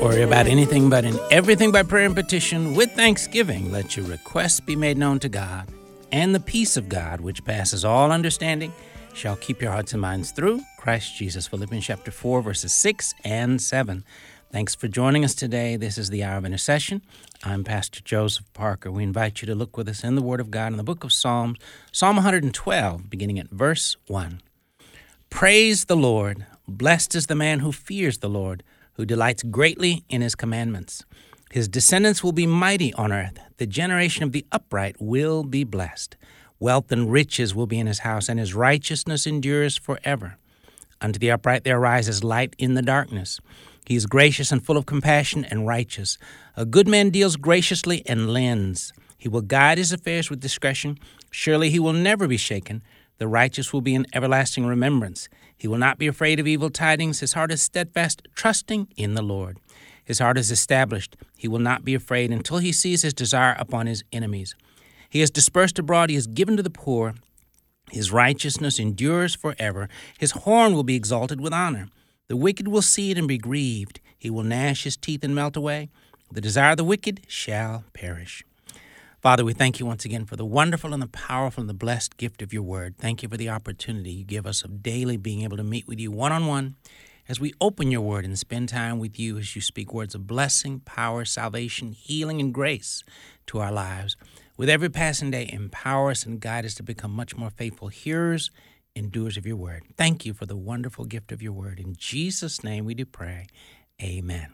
worry about anything but in everything by prayer and petition with thanksgiving. Let your requests be made known to God, and the peace of God, which passes all understanding, shall keep your hearts and minds through Christ Jesus. Philippians chapter 4, verses 6 and 7. Thanks for joining us today. This is the Hour of Intercession. I'm Pastor Joseph Parker. We invite you to look with us in the Word of God in the book of Psalms, Psalm 112, beginning at verse 1. Praise the Lord. Blessed is the man who fears the Lord, who delights greatly in his commandments. His descendants will be mighty on earth. The generation of the upright will be blessed. Wealth and riches will be in his house, and his righteousness endures forever. Unto the upright there arises light in the darkness. He is gracious and full of compassion and righteous. A good man deals graciously and lends. He will guide his affairs with discretion. Surely he will never be shaken. The righteous will be in everlasting remembrance. He will not be afraid of evil tidings. His heart is steadfast, trusting in the Lord. His heart is established. He will not be afraid until he sees his desire upon his enemies. He is dispersed abroad. He is given to the poor. His righteousness endures forever. His horn will be exalted with honor. The wicked will see it and be grieved. He will gnash his teeth and melt away. The desire of the wicked shall perish. Father, we thank you once again for the wonderful and the powerful and the blessed gift of your word. Thank you for the opportunity you give us of daily being able to meet with you one-on-one as we open your word and spend time with you as you speak words of blessing, power, salvation, healing, and grace to our lives. With every passing day, empower us and guide us to become much more faithful hearers and doers of your word. Thank you for the wonderful gift of your word. In Jesus' name we do pray. Amen.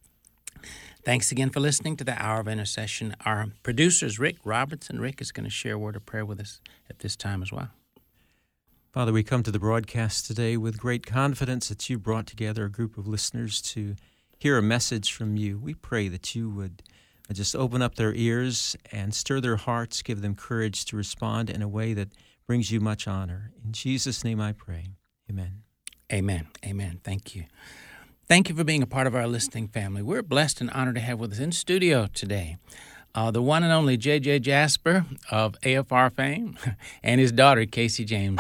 Thanks again for listening to the Hour of Intercession. Our producer is Rick Robertson. Rick is going to share a word of prayer with us at this time as well. Father, we come to the broadcast today with great confidence that you brought together a group of listeners to hear a message from you. We pray that you would just open up their ears and stir their hearts, give them courage to respond in a way that brings you much honor. In Jesus' name I pray. Amen. Amen. Amen. Thank you. Thank you for being a part of our listening family. We're blessed and honored to have with us in studio today the one and only J.J. Jasper of AFR fame and his daughter, Casey James.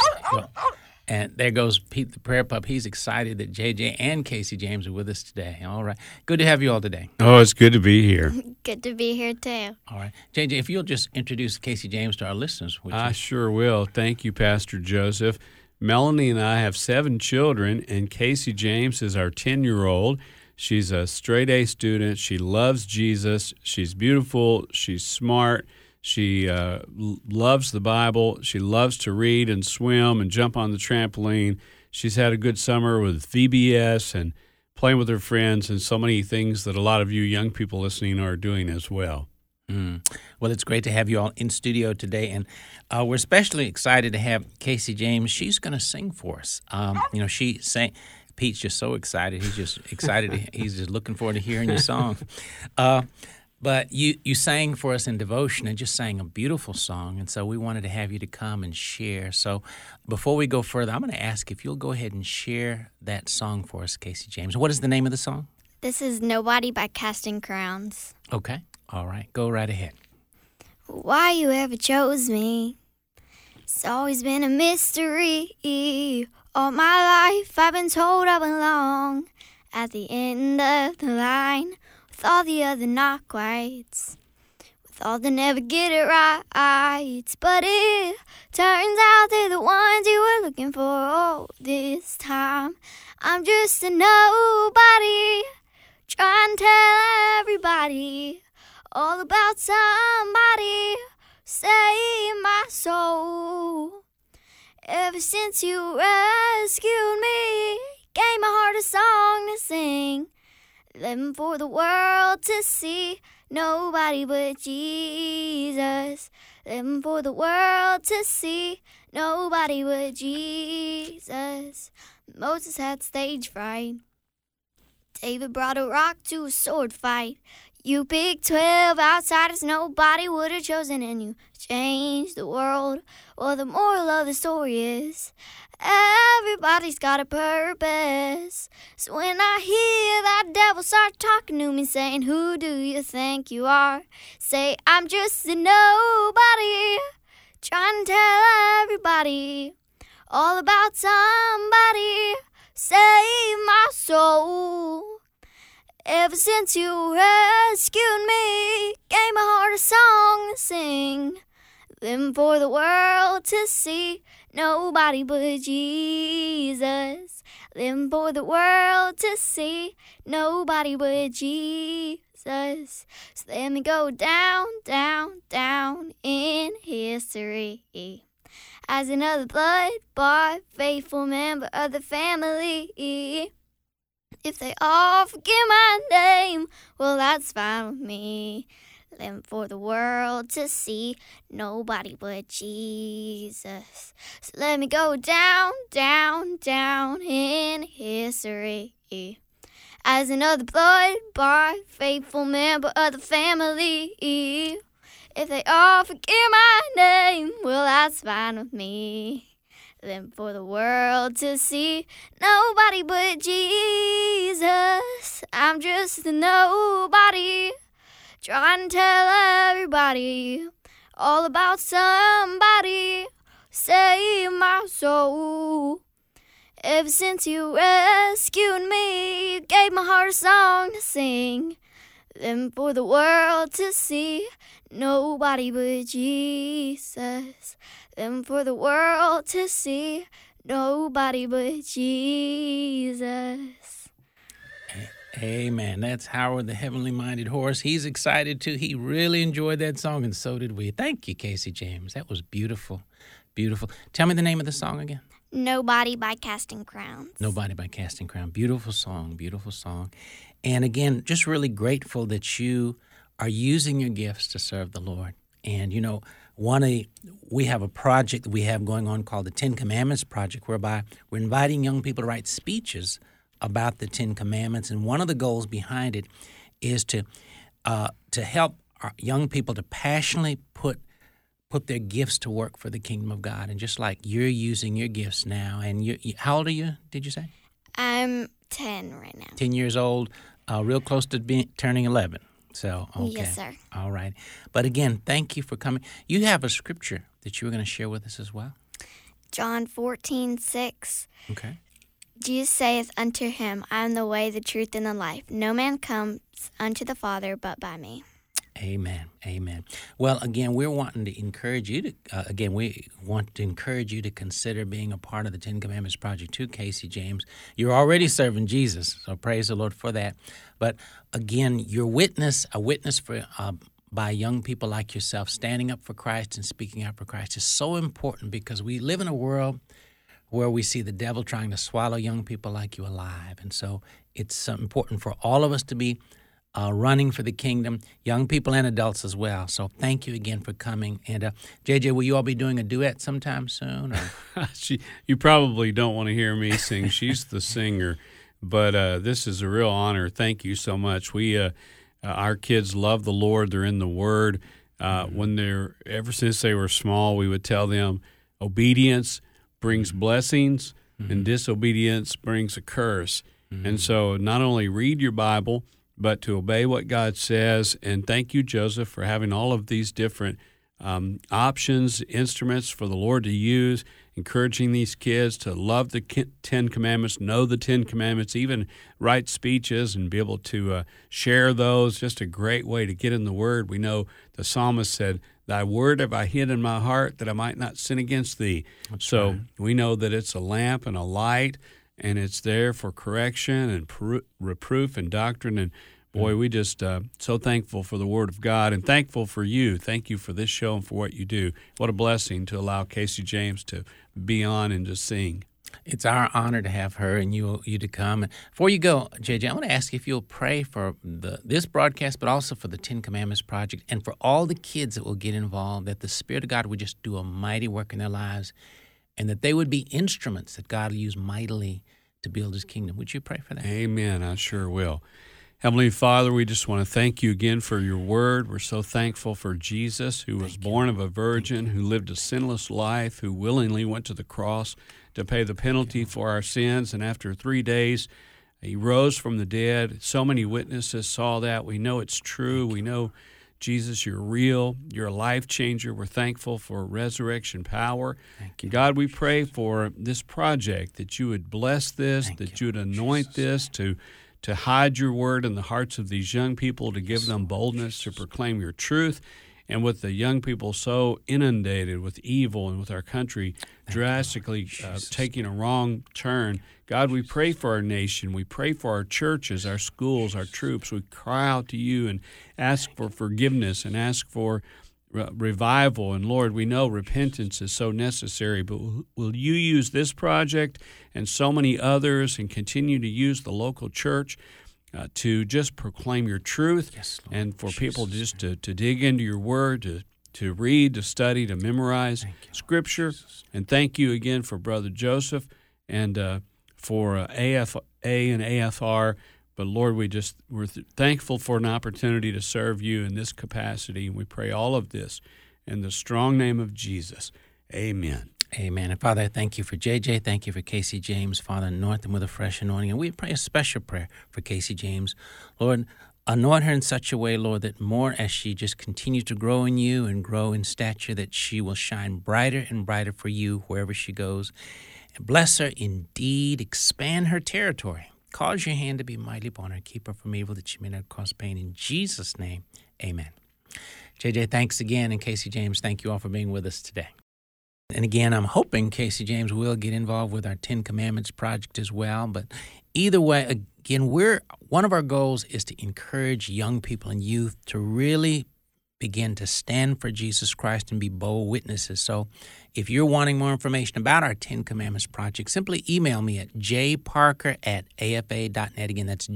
And there goes Pete the Prayer Pup. He's excited that J.J. and Casey James are with us today. All right. Good to have you all today. Oh, it's good to be here. Good to be here, too. All right. J.J., if you'll just introduce Casey James to our listeners. I sure will. Thank you, Pastor Joseph. Melanie and I have 7 children, and Casey James is our 10-year-old. She's a straight-A student. She loves Jesus. She's beautiful. She's smart. She loves the Bible. She loves to read and swim and jump on the trampoline. She's had a good summer with VBS and playing with her friends and so many things that a lot of you young people listening are doing as well. Well, it's great to have you all in studio today, and we're especially excited to have Casey James. She's going to sing for us. She sang. Pete's just so excited. He's just excited. He's just looking forward to hearing your song. But you sang for us in devotion and just sang a beautiful song, and so we wanted to have you to come and share. So before we go further, I'm going to ask if you'll go ahead and share that song for us, Casey James. What is the name of the song? This is Nobody by Casting Crowns. Okay. All right. Go right ahead. Why you ever chose me, it's always been a mystery. All my life I've been told I belong at the end of the line with all the other not quites, with all the never get it right. But it turns out they're the ones you were looking for all this time. I'm just a nobody, trying to tell everybody all about somebody save my soul. Ever since you rescued me, gave my heart a song to sing, living for the world to see. Nobody but Jesus, living for the world to see. Nobody but Jesus. Moses had stage fright. David brought a rock to a sword fight. You picked 12 outsiders nobody would have chosen, and you changed the world. Well, the moral of the story is everybody's got a purpose. So when I hear that devil start talking to me, saying, who do you think you are? Say, I'm just a nobody, trying to tell everybody all about somebody save my soul. Ever since you rescued me, gave my heart a song to sing, living for the world to see, nobody but Jesus. Living for the world to see, nobody but Jesus. So let me go down, down, down in history as another blood-bought, faithful member of the family. If they all forget my name, well, that's fine with me. Living for the world to see, nobody but Jesus. So let me go down, down, down in history as another blood-bought, faithful member of the family. If they all forget my name, well, that's fine with me. Living for the world to see, nobody but Jesus. I'm just a nobody, trying to tell everybody all about somebody save my soul. Ever since you rescued me, you gave my heart a song to sing, living for the world to see, nobody but Jesus. Living for the world to see, nobody but Jesus. Amen. That's Howard, the heavenly minded horse. He's excited too. He really enjoyed that song, and so did we. Thank you, Casey James. That was beautiful. Beautiful. Tell me the name of the song again. Nobody by Casting Crowns. Nobody by Casting Crown. Beautiful song, beautiful song. And again, just really grateful that you are using your gifts to serve the Lord. And, you know, we have a project that we have going on called the 10 Commandments Project, whereby we're inviting young people to write speeches about the 10 Commandments. And one of the goals behind it is to help our young people to passionately put their gifts to work for the kingdom of God. And just like you're using your gifts now, and how old are you, did you say? I'm 10 right now. 10 years old, real close to turning 11. So, okay. Yes, sir. All right. But again, thank you for coming. You have a scripture that you were going to share with us as well. John 14:6. Okay. Jesus saith unto him, I am the way, the truth, and the life. No man comes unto the Father but by me. Amen. Amen. Well, again, we're wanting to encourage you to consider being a part of the 10 Commandments Project too, Casey James. You're already serving Jesus, so praise the Lord for that. But again, your witness, a witness for by young people like yourself, standing up for Christ and speaking out for Christ is so important, because we live in a world where we see the devil trying to swallow young people like you alive. And so it's important for all of us to be running for the kingdom, young people and adults as well. So thank you again for coming. And JJ, will you all be doing a duet sometime soon? Or? You probably don't want to hear me sing. She's the singer. But this is a real honor. Thank you so much. Our kids love the Lord. They're in the Word. Ever since they were small, we would tell them obedience brings blessings, and disobedience brings a curse. And so not only read your Bible, but to obey what God says. And thank you, Joseph, for having all of these different options, instruments for the Lord to use, encouraging these kids to love the 10 Commandments, know the 10 Commandments, even write speeches and be able to share those. Just a great way to get in the Word. We know the psalmist said, Thy word have I hid in my heart that I might not sin against thee. So right. We know that it's a lamp and a light, and it's there for correction and reproof and doctrine. And boy, we just so thankful for the Word of God, and thankful for you. Thank you for this show and for what you do. What a blessing to allow Casey James to be on and to sing. It's our honor to have her and you to come. And before you go, JJ, I want to ask you if you'll pray for this broadcast, but also for the 10 Commandments Project and for all the kids that will get involved, that the Spirit of God would just do a mighty work in their lives, and that they would be instruments that God will use mightily to build His kingdom. Would you pray for that? Amen. I sure will. Heavenly Father, we just want to thank you again for your word. We're so thankful for Jesus, who was born of a virgin, who lived a sinless life, who willingly went to the cross to pay the penalty for our sins. And after 3 days, he rose from the dead. So many witnesses saw that. We know it's true. We know, Jesus, you're real. You're a life changer. We're thankful for resurrection power. Thank you. God, we pray for this project, that you would bless this, that you would anoint this to to hide your word in the hearts of these young people, to give them boldness to proclaim your truth. And with the young people so inundated with evil and with our country drastically taking a wrong turn, God, we pray for our nation. We pray for our churches, our schools, our troops. We cry out to you and ask for forgiveness and ask for revival. And Lord, we know repentance is so necessary, but will you use this project and so many others and continue to use the local church to just proclaim your truth, yes, Lord, and for people just to dig into your word, to read, to study, to memorize Scripture. And thank you again for Brother Joseph and for AFA and AFR. But Lord, we're thankful for an opportunity to serve you in this capacity, and we pray all of this in the strong name of Jesus. Amen. Amen. And Father, I thank you for JJ. Thank you for Casey James. Father, anoint them with a fresh anointing. And we pray a special prayer for Casey James. Lord, anoint her in such a way, Lord, that more as she just continues to grow in you and grow in stature, that she will shine brighter and brighter for you wherever she goes. And bless her indeed. Expand her territory. Cause your hand to be mighty upon her. Keep her from evil, that she may not cause pain. In Jesus' name, amen. JJ, thanks again. And Casey James, thank you all for being with us today. And again, I'm hoping Casey James will get involved with our 10 Commandments project as well. But either way, again, one of our goals is to encourage young people and youth to really begin to stand for Jesus Christ and be bold witnesses. So if you're wanting more information about our 10 Commandments project, simply email me at jparker@afa.net. Again, that's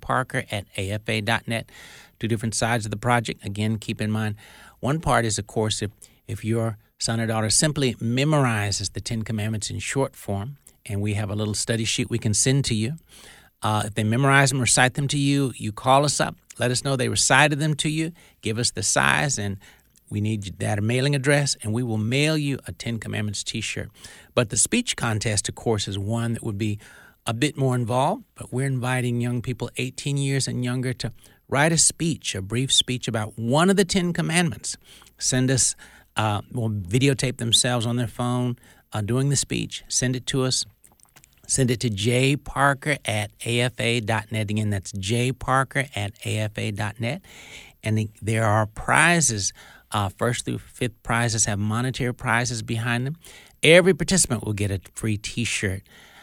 jparker@afa.net. 2 different sides of the project. Again, keep in mind, one part is, of course, if your son or daughter simply memorizes the 10 Commandments in short form, and we have a little study sheet we can send to you. If they memorize them, recite them to you, you call us up, let us know they recited them to you, give us the size, and we need that mailing address, and we will mail you a 10 Commandments T-shirt. But the speech contest, of course, is one that would be a bit more involved, but we're inviting young people 18 years and younger to write a speech, a brief speech about one of the 10 Commandments. Send us will videotape themselves on their phone doing the speech. Send it to us. Send it to jparker@afa.net. Again, that's jparker@afa.net. And there are prizes. First through fifth prizes have monetary prizes behind them. Every participant will get a free T-shirt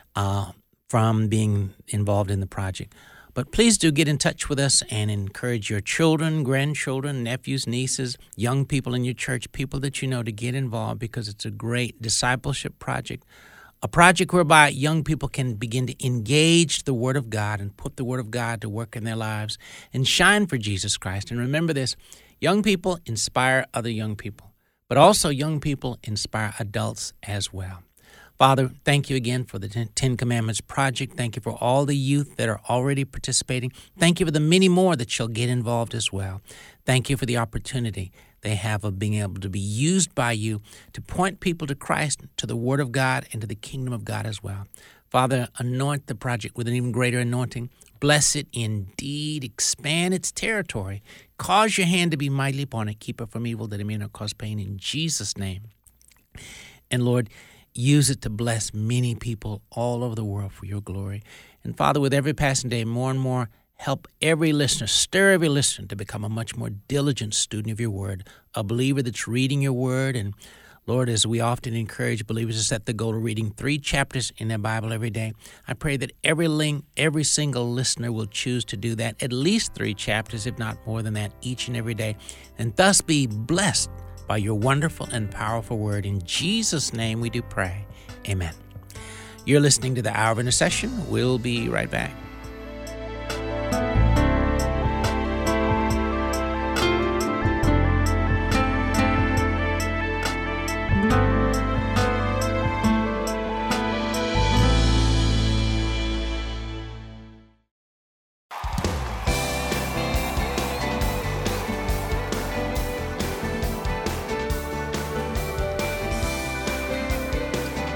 from being involved in the project. But please do get in touch with us and encourage your children, grandchildren, nephews, nieces, young people in your church, people that you know, to get involved, because it's a great discipleship project, a project whereby young people can begin to engage the Word of God and put the Word of God to work in their lives and shine for Jesus Christ. And remember this, young people inspire other young people, but also young people inspire adults as well. Father, thank you again for the 10 Commandments project. Thank you for all the youth that are already participating. Thank you for the many more that shall get involved as well. Thank you for the opportunity they have of being able to be used by you to point people to Christ, to the Word of God, and to the kingdom of God as well. Father, anoint the project with an even greater anointing. Bless it indeed. Expand its territory. Cause your hand to be mightily upon it. Keep it from evil, that it may not cause pain, in Jesus' name. And Lord, use it to bless many people all over the world for your glory. And Father, with every passing day, more and more, help every listener, stir every listener to become a much more diligent student of your word, a believer that's reading your word. And Lord, as we often encourage believers to set the goal of reading 3 chapters in their Bible every day, I pray that every single listener will choose to do that, at least 3 chapters, if not more than that, each and every day, and thus be blessed by your wonderful and powerful word. In Jesus' name we do pray. Amen. You're listening to the Hour of Intercession. We'll be right back.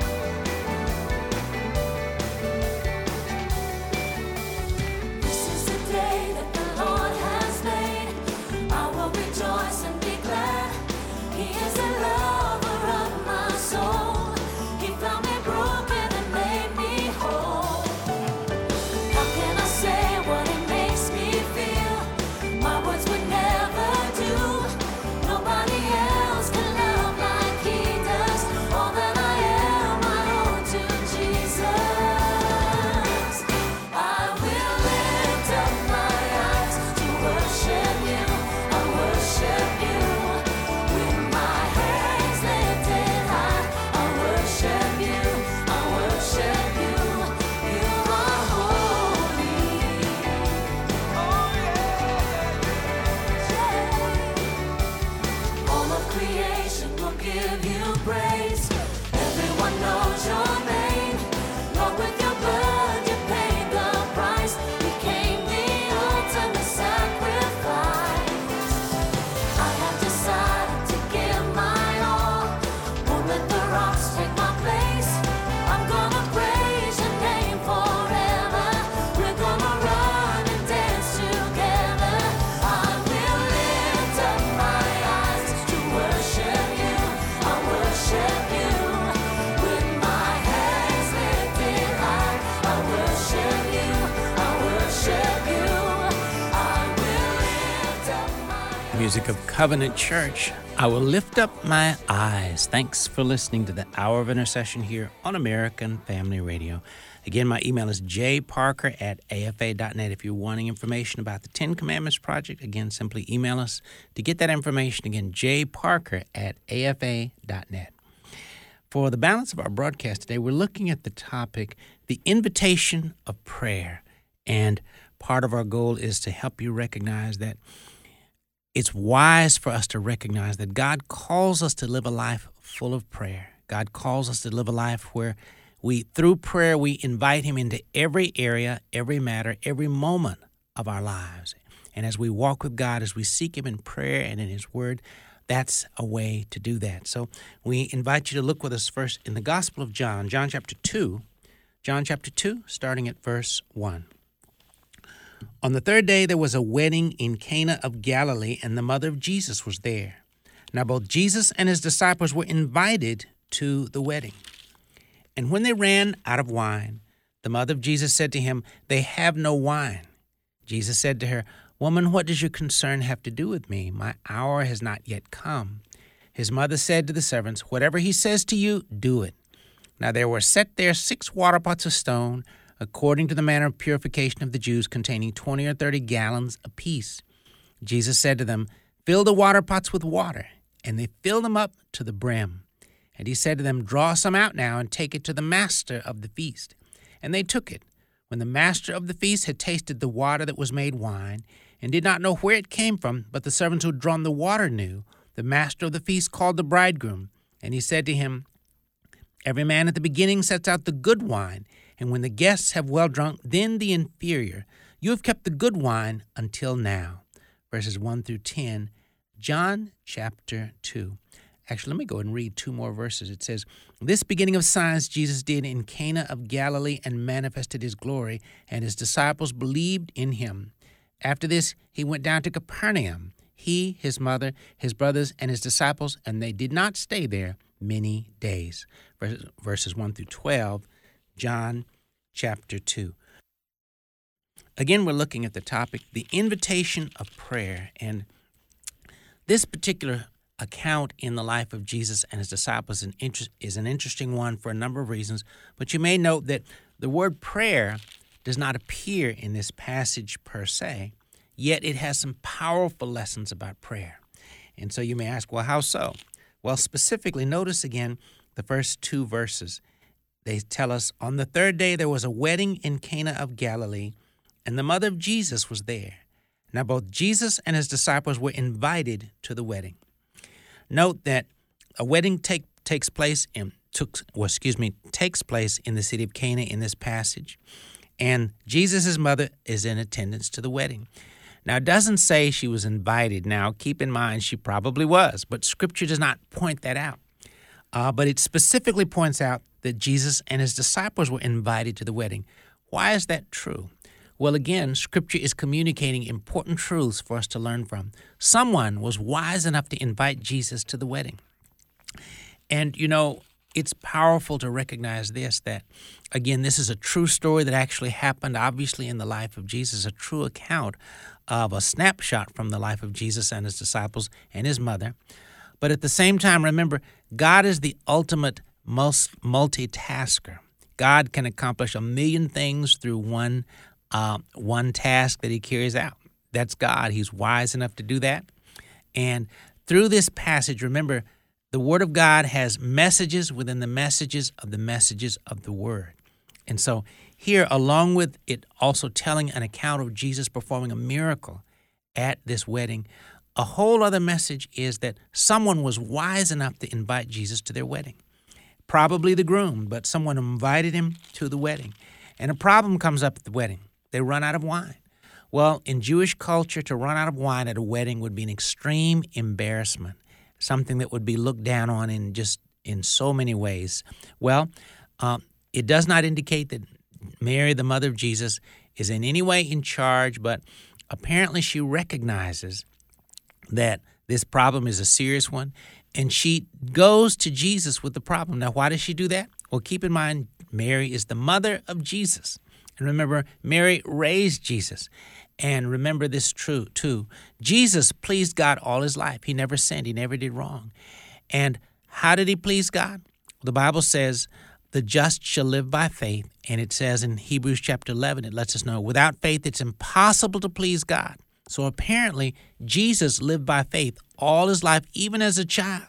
This is Music of Covenant Church. I will lift up my eyes. Thanks for listening to the Hour of Intercession here on American Family Radio. Again, my email is jparker@afa.net. If you're wanting information about the Ten Commandments Project, again, simply email us to get that information. Again, jparker@afa.net. For the balance of our broadcast today, we're looking at the topic, the invitation of prayer. And part of our goal is to help you recognize that it's wise for us to recognize that God calls us to live a life full of prayer. God calls us to live a life where through prayer, we invite Him into every area, every matter, every moment of our lives. And as we walk with God, as we seek Him in prayer and in His Word, that's a way to do that. So we invite you to look with us first in the Gospel of John, John chapter 2, starting at verse 1. On the third day, there was a wedding in Cana of Galilee, and the mother of Jesus was there. Now, both Jesus and His disciples were invited to the wedding. And when they ran out of wine, the mother of Jesus said to Him, "They have no wine." Jesus said to her, "Woman, what does your concern have to do with me? My hour has not yet come." His mother said to the servants, "Whatever He says to you, do it." Now there were set there 6 water pots of stone, according to the manner of purification of the Jews, containing 20 or 30 gallons apiece. Jesus said to them, "Fill the water pots with water." And they filled them up to the brim. And He said to them, "Draw some out now and take it to the master of the feast." And they took it. When the master of the feast had tasted the water that was made wine, and did not know where it came from, but the servants who had drawn the water knew, the master of the feast called the bridegroom. And he said to him, "Every man at the beginning sets out the good wine, and when the guests have well drunk, then the inferior. You have kept the good wine until now." Verses 1 through 10, John chapter 2. Actually, let me go and read 2 more verses. It says, "This beginning of signs Jesus did in Cana of Galilee and manifested His glory, and His disciples believed in Him. After this, He went down to Capernaum, He, His mother, His brothers, and His disciples, and they did not stay there many days." Verses 1 through 12, John chapter 2. Again, we're looking at the topic, the invitation of prayer. And this particular account in the life of Jesus and His disciples is an interesting one for a number of reasons. But you may note that the word prayer does not appear in this passage per se, yet it has some powerful lessons about prayer. And so you may ask, well, how so? Well, specifically, notice again the first 2 verses. They tell us, on the third day there was a wedding in Cana of Galilee, and the mother of Jesus was there. Now both Jesus and His disciples were invited to the wedding. Note that a wedding takes place in the city of Cana in this passage, and Jesus' mother is in attendance to the wedding. Now, it doesn't say she was invited. Now, keep in mind, she probably was, but Scripture does not point that out. But it specifically points out that Jesus and His disciples were invited to the wedding. Why is that true? Well, again, Scripture is communicating important truths for us to learn from. Someone was wise enough to invite Jesus to the wedding. And, it's powerful to recognize this, that, again, this is a true story that actually happened, obviously, in the life of Jesus, a true account of a snapshot from the life of Jesus and His disciples and His mother. But at the same time, remember, God is the ultimate multitasker. God can accomplish 1,000,000 things through one task that He carries out. That's God. He's wise enough to do that. And through this passage, remember, the Word of God has messages within the messages of the Word. And so here, along with it also telling an account of Jesus performing a miracle at this wedding, a whole other message is that someone was wise enough to invite Jesus to their wedding. Probably the groom, but someone invited him to the wedding. And a problem comes up at the wedding. They run out of wine. Well, in Jewish culture, to run out of wine at a wedding would be an extreme embarrassment, something that would be looked down on in so many ways. Well, it does not indicate that Mary, the mother of Jesus, is in any way in charge, but apparently she recognizes that this problem is a serious one, and she goes to Jesus with the problem. Now, why does she do that? Well, keep in mind, Mary is the mother of Jesus. And remember, Mary raised Jesus. And remember this true too. Jesus pleased God all his life. He never sinned. He never did wrong. And how did he please God? The Bible says the just shall live by faith. And it says in Hebrews chapter 11, it lets us know without faith, it's impossible to please God. So apparently Jesus lived by faith all his life, even as a child.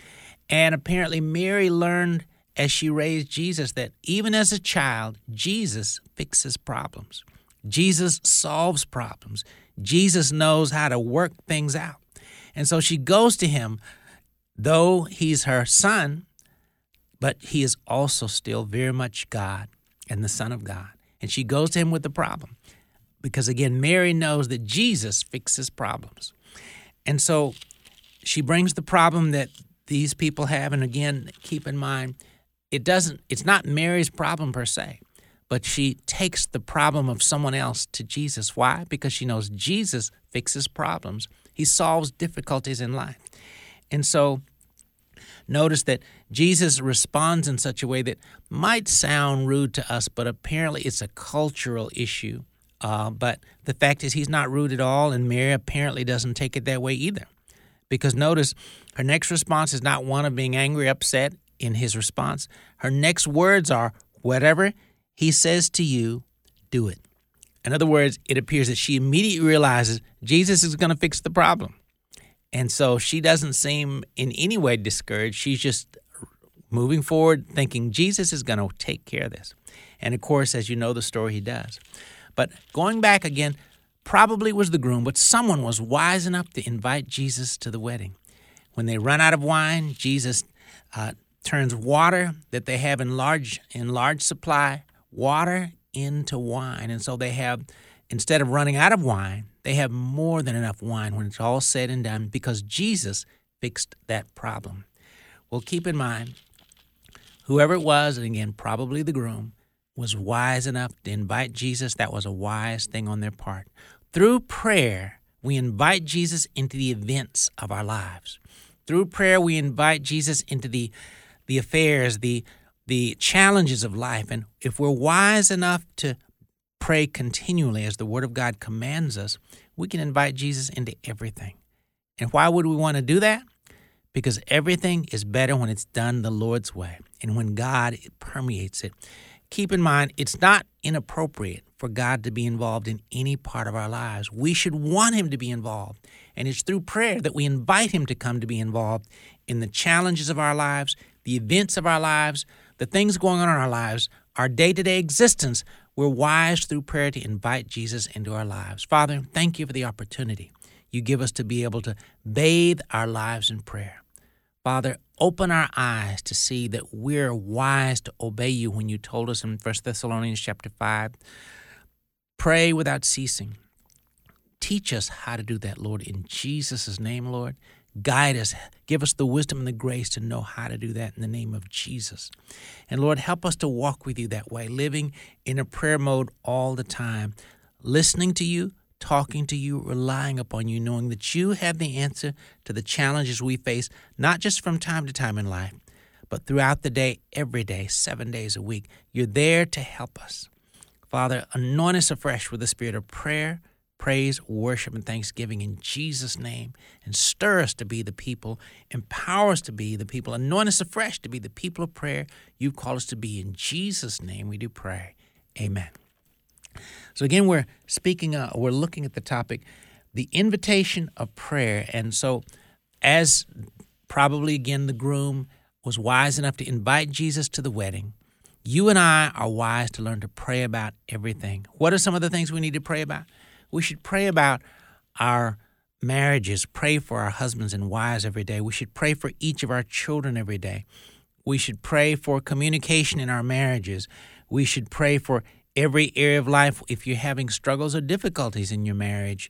And apparently Mary learned as she raised Jesus that even as a child, Jesus fixes problems. Jesus solves problems. Jesus knows how to work things out. And so she goes to him, though he's her son, but he is also still very much God and the Son of God. And she goes to him with the problem because, again, Mary knows that Jesus fixes problems. And so she brings the problem that these people have. And again, keep in mind, it's not Mary's problem per se, but she takes the problem of someone else to Jesus. Why? Because she knows Jesus fixes problems. He solves difficulties in life. And so notice that Jesus responds in such a way that might sound rude to us, but apparently it's a cultural issue. But the fact is he's not rude at all, and Mary apparently doesn't take it that way either. Because notice, her next response is not one of being angry, upset in his response. Her next words are, whatever he says to you, do it. In other words, it appears that she immediately realizes Jesus is going to fix the problem. And so she doesn't seem in any way discouraged. She's just moving forward, thinking Jesus is going to take care of this. And of course, as you know the story, he does. But going back again, probably was the groom, but someone was wise enough to invite Jesus to the wedding. When they run out of wine, Jesus turns water that they have in large supply, water into wine. And so they have, instead of running out of wine, they have more than enough wine when it's all said and done because Jesus fixed that problem. Well, keep in mind, whoever it was, and again, probably the groom, was wise enough to invite Jesus. That was a wise thing on their part. Through prayer, we invite Jesus into the events of our lives. Through prayer, we invite Jesus into the affairs, the challenges of life. And if we're wise enough to pray continually as the Word of God commands us, we can invite Jesus into everything. And why would we want to do that? Because everything is better when it's done the Lord's way and when God permeates it. Keep in mind, it's not inappropriate for God to be involved in any part of our lives. We should want him to be involved. And it's through prayer that we invite him to come to be involved in the challenges of our lives, the events of our lives, the things going on in our lives, our day-to-day existence. We're wise through prayer to invite Jesus into our lives. Father, thank you for the opportunity you give us to be able to bathe our lives in prayer. Father, open our eyes to see that we're wise to obey you when you told us in 1 Thessalonians chapter 5, pray without ceasing. Teach us how to do that, Lord, in Jesus' name, Lord. Guide us. Give us the wisdom and the grace to know how to do that in the name of Jesus. And Lord, help us to walk with you that way, living in a prayer mode all the time, listening to you, talking to you, relying upon you, knowing that you have the answer to the challenges we face, not just from time to time in life, but throughout the day, every day, 7 days a week. You're there to help us. Father, anoint us afresh with the spirit of prayer, praise, worship, and thanksgiving in Jesus' name, and stir us to be the people, empower us to be the people, anoint us afresh to be the people of prayer you call us to be. In Jesus' name we do pray. Amen. So again, we're looking at the topic, the invitation of prayer. And so as probably, again, the groom was wise enough to invite Jesus to the wedding, you and I are wise to learn to pray about everything. What are some of the things we need to pray about? We should pray about our marriages, pray for our husbands and wives every day. We should pray for each of our children every day. We should pray for communication in our marriages. We should pray for every area of life. If you're having struggles or difficulties in your marriage,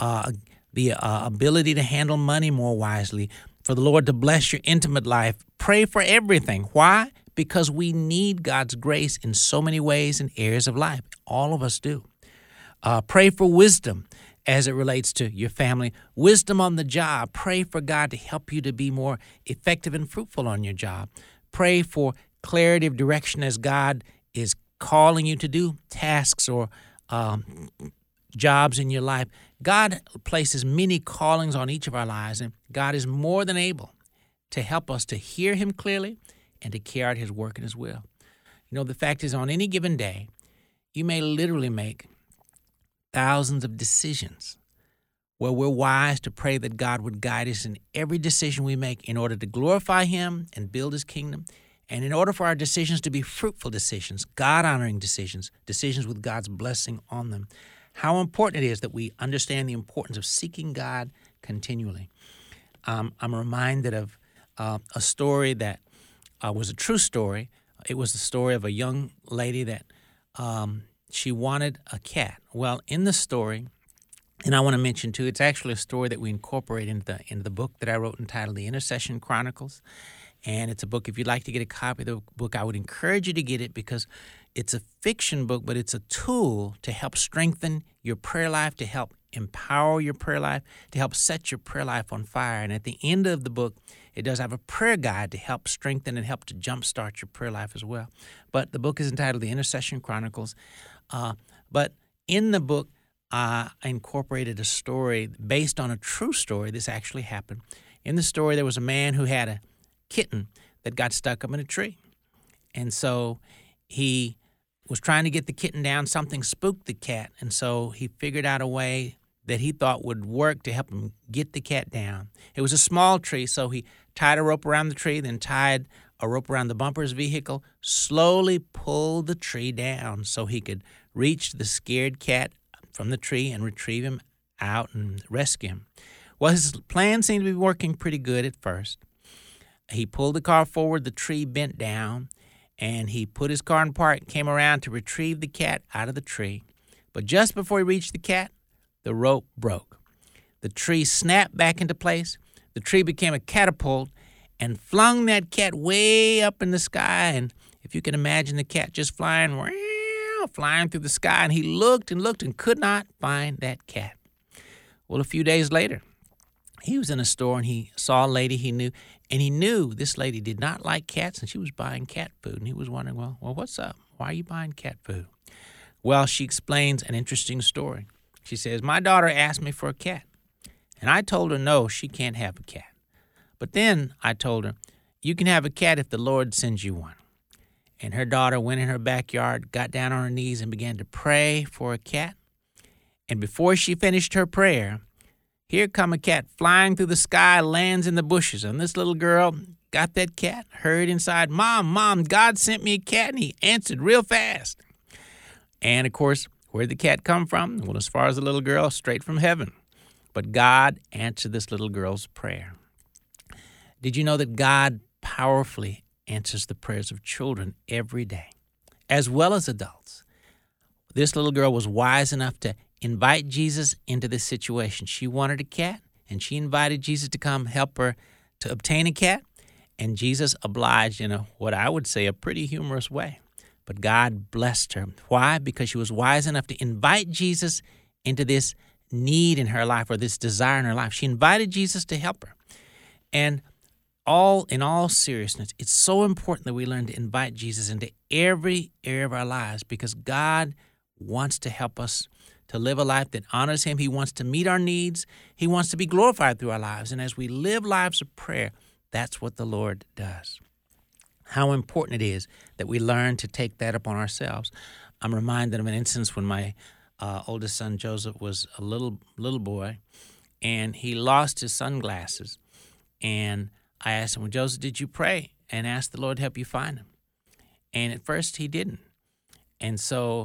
the ability to handle money more wisely, for the Lord to bless your intimate life, pray for everything. Why? Because we need God's grace in so many ways in areas of life. All of us do. Pray for wisdom as it relates to your family. Wisdom on the job. Pray for God to help you to be more effective and fruitful on your job. Pray for clarity of direction as God is calling you to do tasks or jobs in your life. God places many callings on each of our lives, and God is more than able to help us to hear him clearly and to carry out his work and his will. You know, the fact is, on any given day, you may literally make thousands of decisions. Well, we're wise to pray that God would guide us in every decision we make in order to glorify him and build his kingdom. And in order for our decisions to be fruitful decisions, God-honoring decisions, decisions with God's blessing on them, how important it is that we understand the importance of seeking God continually. I'm reminded of a story that was a true story. It was the story of a young lady that she wanted a cat. Well, in the story, and I want to mention too, it's actually a story that we incorporate into the book that I wrote entitled The Intercession Chronicles. And it's a book, if you'd like to get a copy of the book, I would encourage you to get it because it's a fiction book, but it's a tool to help strengthen your prayer life, to help empower your prayer life, to help set your prayer life on fire. And at the end of the book, it does have a prayer guide to help strengthen and help to jumpstart your prayer life as well. But the book is entitled The Intercession Chronicles. But in the book, I incorporated a story based on a true story. This actually happened. In the story, there was a man who had a kitten that got stuck up in a tree. And so he was trying to get the kitten down. Something spooked the cat. And so he figured out a way that he thought would work to help him get the cat down. It was a small tree, so he tied a rope around the tree, then tied a rope around the bumper of his vehicle, slowly pulled the tree down so he could reach the scared cat from the tree and retrieve him out and rescue him. Well, his plan seemed to be working pretty good at first. He pulled the car forward, the tree bent down, and he put his car in park and came around to retrieve the cat out of the tree. But just before he reached the cat, the rope broke. The tree snapped back into place. The tree became a catapult and flung that cat way up in the sky. And if you can imagine the cat just flying through the sky, and he looked and could not find that cat. Well, a few days later, he was in a store and he saw a lady he knew, and he knew this lady did not like cats, and she was buying cat food. And he was wondering, well, what's up? Why are you buying cat food? Well, she explains an interesting story. She says, my daughter asked me for a cat, and I told her no, she can't have a cat. But then I told her, you can have a cat if the Lord sends you one. And her daughter went in her backyard, got down on her knees, and began to pray for a cat. And before she finished her prayer, here come a cat flying through the sky, lands in the bushes. And this little girl got that cat, heard inside, Mom, God sent me a cat, and he answered real fast. And, of course, where'd the cat come from? Well, as far as the little girl, straight from heaven. But God answered this little girl's prayer. Did you know that God powerfully answers the prayers of children every day, as well as adults? This little girl was wise enough to invite Jesus into this situation. She wanted a cat, and she invited Jesus to come help her to obtain a cat, and Jesus obliged in what I would say a pretty humorous way. But God blessed her. Why? Because she was wise enough to invite Jesus into this need in her life, or this desire in her life. She invited Jesus to help her. And in all seriousness, it's so important that we learn to invite Jesus into every area of our lives, because God wants to help us to live a life that honors him. He wants to meet our needs. He wants to be glorified through our lives. And as we live lives of prayer, that's what the Lord does. How important it is that we learn to take that upon ourselves. I'm reminded of an instance when my oldest son, Joseph, was a little boy, and he lost his sunglasses. And I asked him, well, Joseph, did you pray and ask the Lord to help you find him? And at first he didn't. And so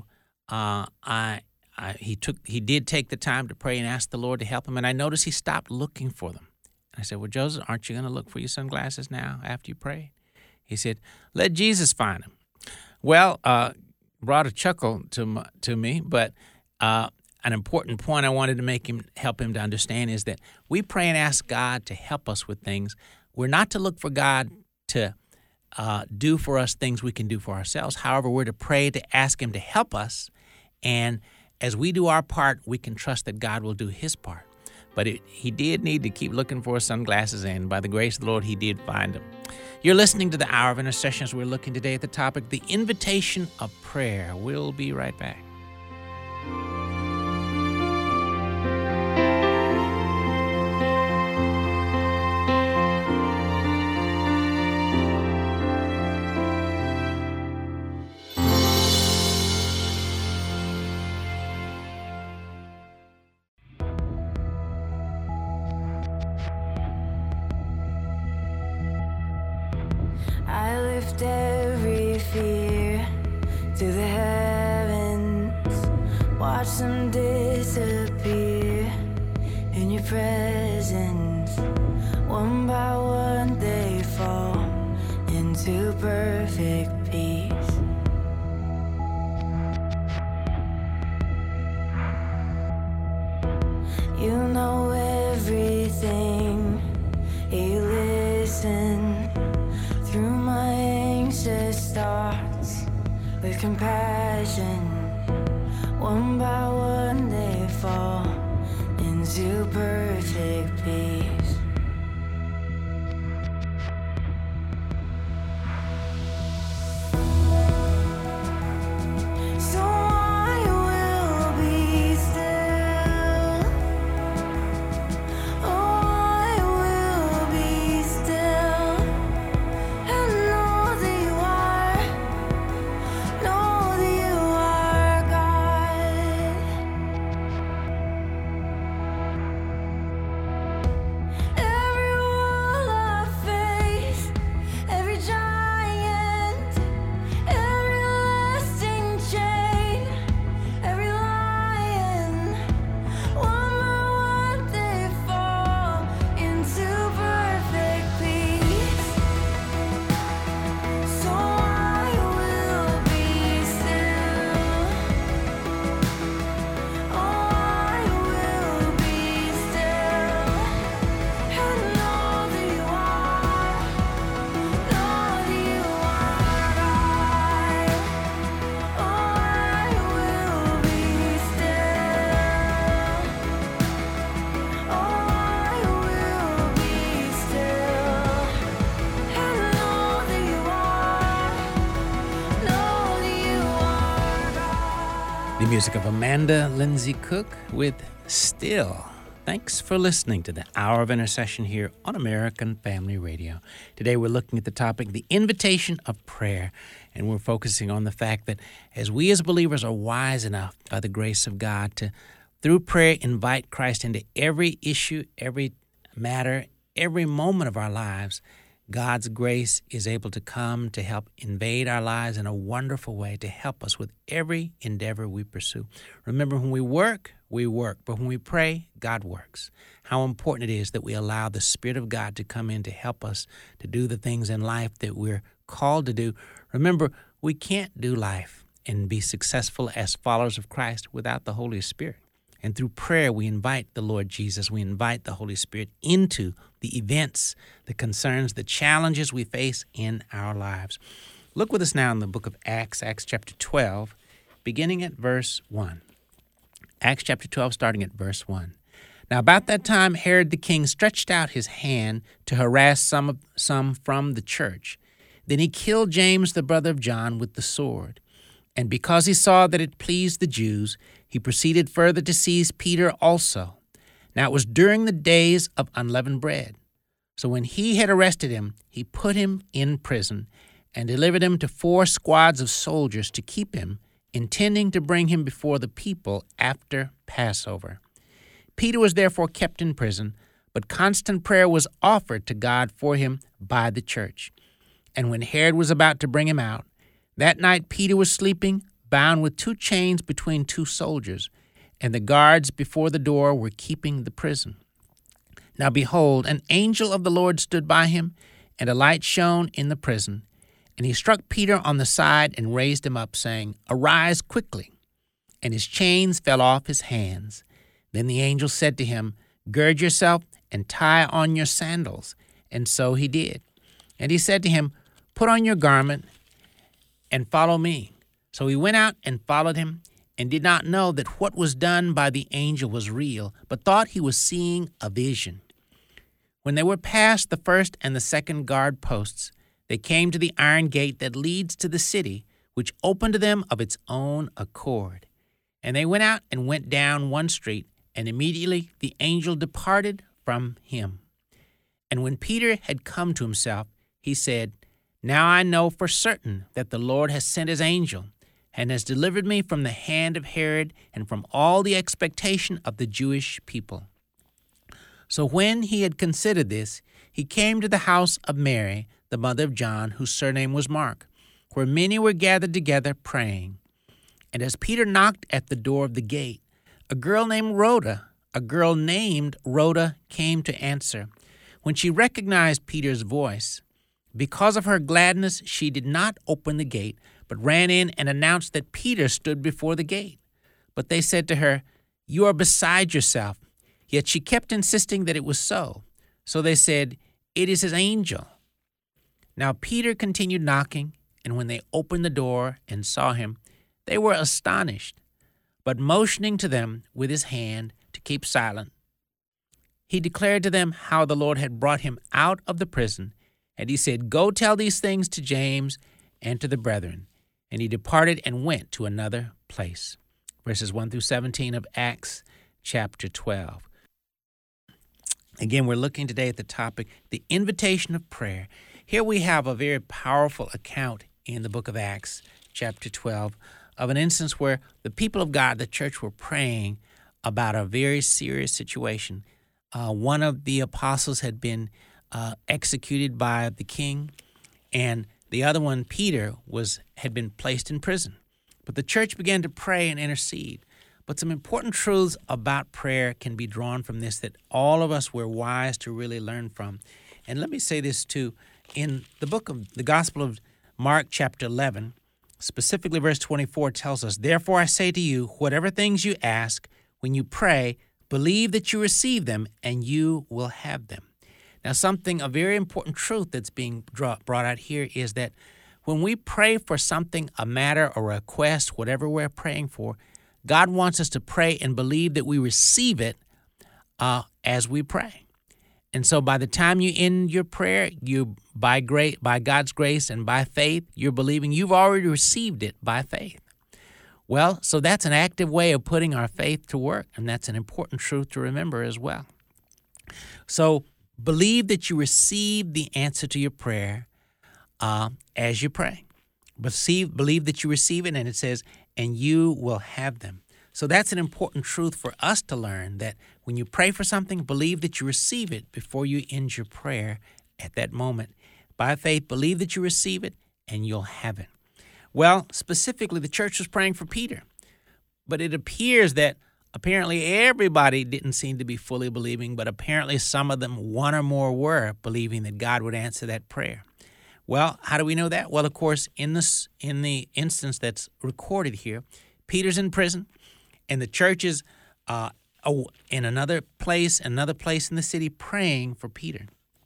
he did take the time to pray and ask the Lord to help him. And I noticed he stopped looking for them. I said, well, Joseph, aren't you going to look for your sunglasses now after you prayed? He said, let Jesus find them. Well, brought a chuckle to me, but an important point I wanted to help him to understand is that we pray and ask God to help us with things. We're not to look for God to do for us things we can do for ourselves. However, we're to pray to ask him to help us, and as we do our part, we can trust that God will do his part. But he did need to keep looking for his sunglasses, and by the grace of the Lord, he did find them. You're listening to the Hour of Intercession as we're looking today at the topic, the invitation of prayer. We'll be right back. I lift every fear to the heavens, watch them disappear in your presence. One by one they fall into perfect peace. You know everything, you listen through my anxious thoughts with compassion. One by one they fall into perfect peace. So I will be still. Oh, I will be still and know that you are, know that you are God. Every wall I face, every giant, every lasting chain, every lion, one by one they fall into perfect peace. So I will be still. Oh, I will be still and know that you are, know that you are God. Oh, I will be still. Oh, I will be still and know that you are, know that you are God. The music of Amanda Lindsay Cook with Still. Thanks for listening to the Hour of Intercession here on American Family Radio. Today we're looking at the topic, the invitation of prayer, and we're focusing on the fact that as we as believers are wise enough by the grace of God to, through prayer, invite Christ into every issue, every matter, every moment of our lives, God's grace is able to come to help invade our lives in a wonderful way to help us with every endeavor we pursue. Remember, when we work, but when we pray, God works. How important it is that we allow the Spirit of God to come in to help us to do the things in life that we're called to do. Remember, we can't do life and be successful as followers of Christ without the Holy Spirit. And through prayer, we invite the Lord Jesus, we invite the Holy Spirit into the events, the concerns, the challenges we face in our lives. Look with us now in the book of Acts, Acts chapter 12, beginning at verse 1. Acts chapter 12, starting at verse 1. Now about that time, Herod the king stretched out his hand to harass some from the church. Then he killed James, the brother of John, with the sword. And because he saw that it pleased the Jews, he proceeded further to seize Peter also. Now it was during the days of unleavened bread. So when he had arrested him, he put him in prison and delivered him to 4 squads of soldiers to keep him, intending to bring him before the people after Passover. Peter was therefore kept in prison, but constant prayer was offered to God for him by the church. And when Herod was about to bring him out, that night Peter was sleeping, bound with 2 chains between 2 soldiers, and the guards before the door were keeping the prison. Now behold, an angel of the Lord stood by him, and a light shone in the prison. And he struck Peter on the side and raised him up, saying, Arise quickly. And his chains fell off his hands. Then the angel said to him, Gird yourself and tie on your sandals. And so he did. And he said to him, Put on your garment and follow me. So he went out and followed him, and did not know that what was done by the angel was real, but thought he was seeing a vision. When they were past the first and the second guard posts, they came to the iron gate that leads to the city, which opened to them of its own accord. And they went out and went down one street, and immediately the angel departed from him. And when Peter had come to himself, he said, Now I know for certain that the Lord has sent his angel, and has delivered me from the hand of Herod and from all the expectation of the Jewish people. So when he had considered this, he came to the house of Mary, the mother of John, whose surname was Mark, where many were gathered together praying. And as Peter knocked at the door of the gate, a girl named Rhoda came to answer. When she recognized Peter's voice, because of her gladness, she did not open the gate, but ran in and announced that Peter stood before the gate. But they said to her, "You are beside yourself." Yet she kept insisting that it was so. So they said, "It is his angel." Now Peter continued knocking, and when they opened the door and saw him, they were astonished. But motioning to them with his hand to keep silent, he declared to them how the Lord had brought him out of the prison. And he said, "Go tell these things to James and to the brethren." And he departed and went to another place. Verses 1 through 17 of Acts chapter 12. Again, we're looking today at the topic, the invitation of prayer. Here we have a very powerful account in the book of Acts chapter 12 of an instance where the people of God, the church, were praying about a very serious situation. One of the apostles had been executed by the king, and the other one, Peter, had been placed in prison. But the church began to pray and intercede. But some important truths about prayer can be drawn from this that all of us were wise to really learn from. And let me say this too. In the book of the Gospel of Mark chapter 11, specifically verse 24 tells us, "Therefore I say to you, whatever things you ask, when you pray, believe that you receive them and you will have them." Now, a very important truth that's being brought out here is that when we pray for something, a matter, a request, whatever we're praying for, God wants us to pray and believe that we receive it as we pray. And so by the time you end your prayer, by God's grace and by faith, you're believing you've already received it by faith. Well, so that's an active way of putting our faith to work, and that's an important truth to remember as well. So believe that you receive the answer to your prayer as you pray. Believe that you receive it, and it says, and you will have them. So that's an important truth for us to learn, that when you pray for something, believe that you receive it before you end your prayer at that moment. By faith, believe that you receive it, and you'll have it. Well, specifically, the church was praying for Peter. But it appears that apparently everybody didn't seem to be fully believing, but apparently some of them, one or more, were believing that God would answer that prayer. Well, how do we know that? Well, of course, in the instance that's recorded here, Peter's in prison, and the church is in another place in the city praying for Peter.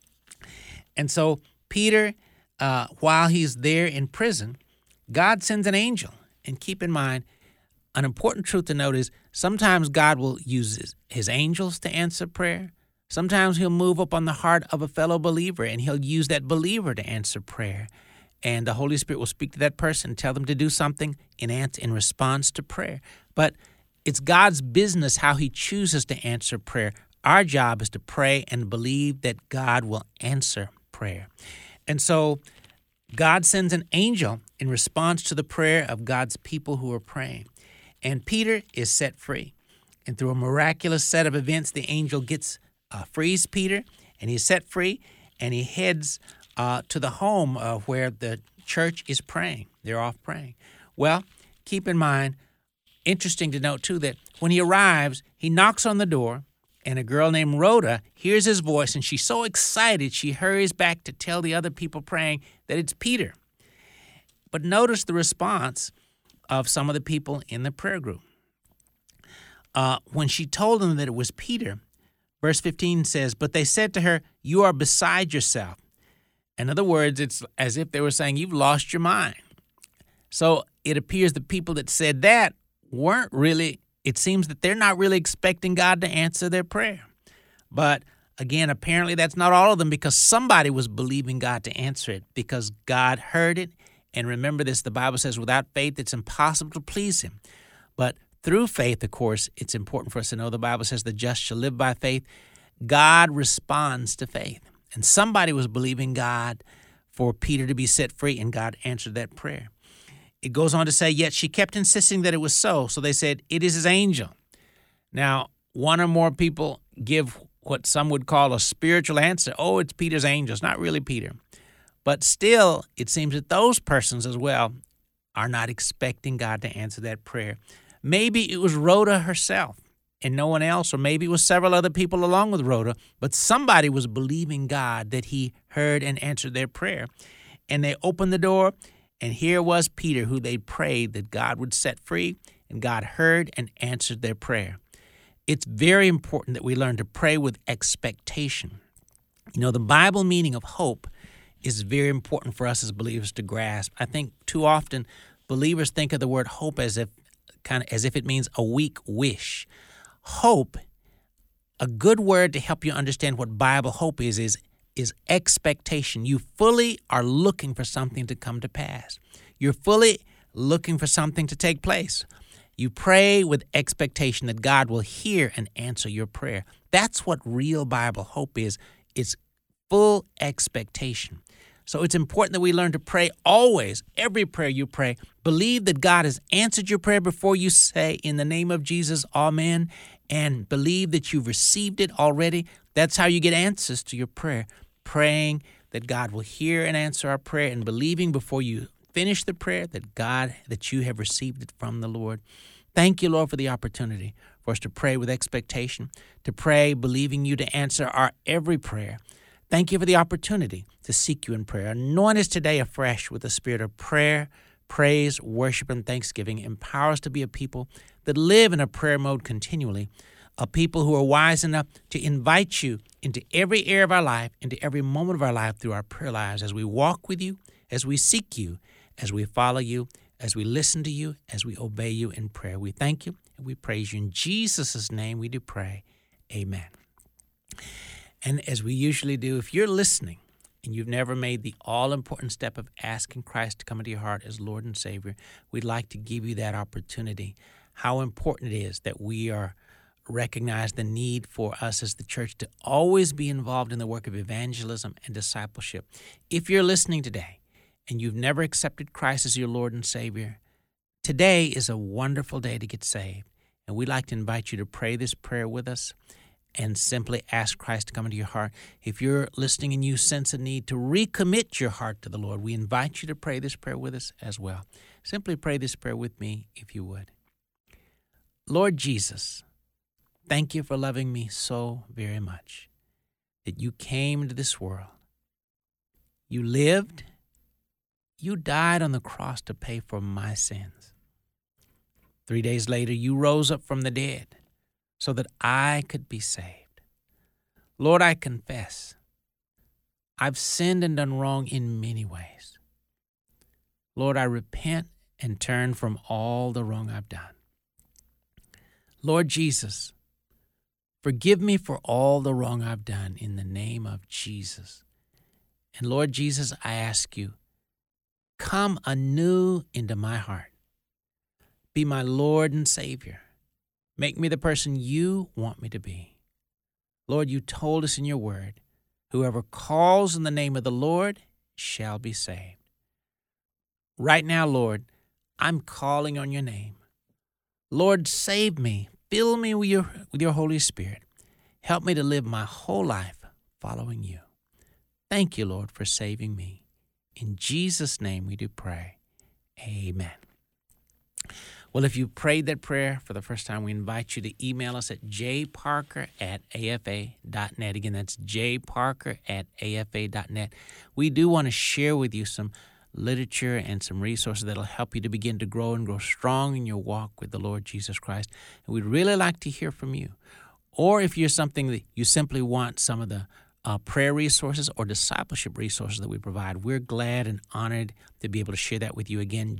And so Peter, while he's there in prison, God sends an angel. And keep in mind, an important truth to note is sometimes God will use his angels to answer prayer. Sometimes he'll move up on the heart of a fellow believer, and he'll use that believer to answer prayer. And the Holy Spirit will speak to that person, tell them to do something in response to prayer. But it's God's business how he chooses to answer prayer. Our job is to pray and believe that God will answer prayer. And so God sends an angel in response to the prayer of God's people who are praying. And Peter is set free. And through a miraculous set of events, the angel frees Peter, and he's set free, and he heads to the home where the church is praying. They're off praying. Well, keep in mind, interesting to note, too, that when he arrives, he knocks on the door, and a girl named Rhoda hears his voice, and she's so excited, she hurries back to tell the other people praying that it's Peter. But notice the response of some of the people in the prayer group. When she told them that it was Peter, verse 15 says, "But they said to her, 'You are beside yourself.'" In other words, it's as if they were saying, "You've lost your mind." So it appears the people that said that it seems that they're not really expecting God to answer their prayer. But again, apparently that's not all of them, because somebody was believing God to answer it because God heard it. And remember this, the Bible says without faith, it's impossible to please him. But through faith, of course, it's important for us to know the Bible says the just shall live by faith. God responds to faith. And somebody was believing God for Peter to be set free, and God answered that prayer. It goes on to say, yet she kept insisting that it was so. So they said, it is his angel. Now, one or more people give what some would call a spiritual answer. Oh, it's Peter's angel. It's not really Peter. But still, it seems that those persons as well are not expecting God to answer that prayer. Maybe it was Rhoda herself and no one else, or maybe it was several other people along with Rhoda, but somebody was believing God that he heard and answered their prayer. And they opened the door, and here was Peter, who they prayed that God would set free, and God heard and answered their prayer. It's very important that we learn to pray with expectation. You know, the Bible meaning of hope is very important for us as believers to grasp. I think too often believers think of the word hope as if it means a weak wish. Hope, a good word to help you understand what Bible hope is expectation. You fully are looking for something to come to pass. You're fully looking for something to take place. You pray with expectation that God will hear and answer your prayer. That's what real Bible hope is. It's full expectation. So it's important that we learn to pray always, every prayer you pray. Believe that God has answered your prayer before you say, in the name of Jesus, amen, and believe that you've received it already. That's how you get answers to your prayer, praying that God will hear and answer our prayer and believing before you finish the prayer that you have received it from the Lord. Thank you, Lord, for the opportunity for us to pray with expectation, to pray believing you to answer our every prayer. Thank you for the opportunity to seek you in prayer. Anoint us today afresh with the spirit of prayer, praise, worship, and thanksgiving. Empower us to be a people that live in a prayer mode continually, a people who are wise enough to invite you into every area of our life, into every moment of our life through our prayer lives as we walk with you, as we seek you, as we follow you, as we listen to you, as we obey you in prayer. We thank you and we praise you. In Jesus' name we do pray. Amen. And as we usually do, if you're listening and you've never made the all-important step of asking Christ to come into your heart as Lord and Savior, we'd like to give you that opportunity. How important it is that we recognize the need for us as the church to always be involved in the work of evangelism and discipleship. If you're listening today and you've never accepted Christ as your Lord and Savior, today is a wonderful day to get saved. And we'd like to invite you to pray this prayer with us and simply ask Christ to come into your heart. If you're listening and you sense a need to recommit your heart to the Lord, we invite you to pray this prayer with us as well. Simply pray this prayer with me if you would. Lord Jesus, thank you for loving me so very much that you came into this world. You lived. You died on the cross to pay for my sins. 3 days later, you rose up from the dead so that I could be saved. Lord, I confess I've sinned and done wrong in many ways. Lord, I repent and turn from all the wrong I've done. Lord Jesus, forgive me for all the wrong I've done in the name of Jesus. And Lord Jesus, I ask you, come anew into my heart. Be my Lord and Savior. Make me the person you want me to be. Lord, you told us in your word, whoever calls in the name of the Lord shall be saved. Right now, Lord, I'm calling on your name. Lord, save me. Fill me with your Holy Spirit. Help me to live my whole life following you. Thank you, Lord, for saving me. In Jesus' name we do pray. Amen. Well, if you prayed that prayer for the first time, we invite you to email us at jparker@afa.net. Again, that's jparker@afa.net. We do want to share with you some literature and some resources that will help you to begin to grow and grow strong in your walk with the Lord Jesus Christ. And we'd really like to hear from you. Or if you're something that you simply want some of the prayer resources or discipleship resources that we provide, we're glad and honored to be able to share that with you. Again,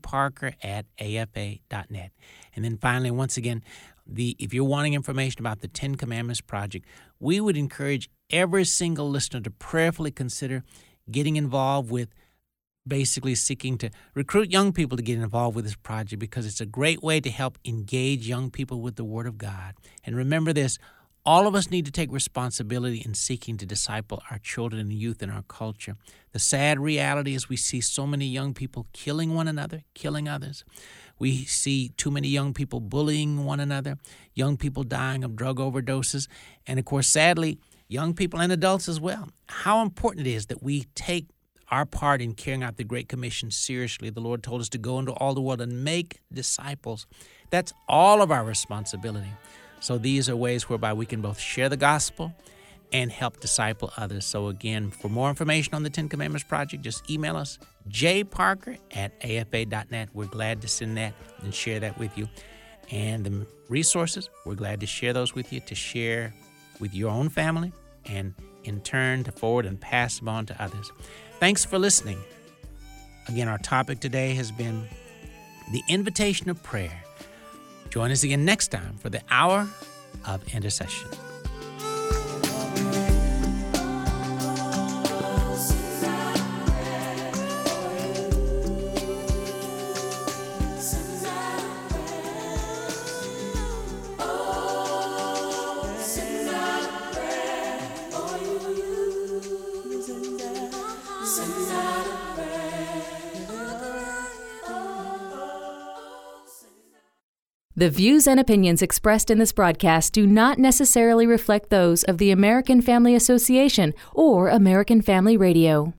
jparker@afa.net. And then finally, once again, if you're wanting information about the 10 Commandments Project, we would encourage every single listener to prayerfully consider getting involved with basically seeking to recruit young people to get involved with this project, because it's a great way to help engage young people with the Word of God. And remember this, all of us need to take responsibility in seeking to disciple our children and youth in our culture. The sad reality is we see so many young people killing one another, killing others. We see too many young people bullying one another, young people dying of drug overdoses, and of course, sadly, young people and adults as well. How important it is that we take our part in carrying out the Great Commission seriously. The Lord told us to go into all the world and make disciples. That's all of our responsibility. So these are ways whereby we can both share the gospel and help disciple others. So again, for more information on the Ten Commandments Project, just email us, jparker@afa.net. We're glad to send that and share that with you. And the resources, we're glad to share those with you, to share with your own family, and in turn to forward and pass them on to others. Thanks for listening. Again, our topic today has been the invitation of prayer. Join us again next time for the Hour of Intercession. The views and opinions expressed in this broadcast do not necessarily reflect those of the American Family Association or American Family Radio.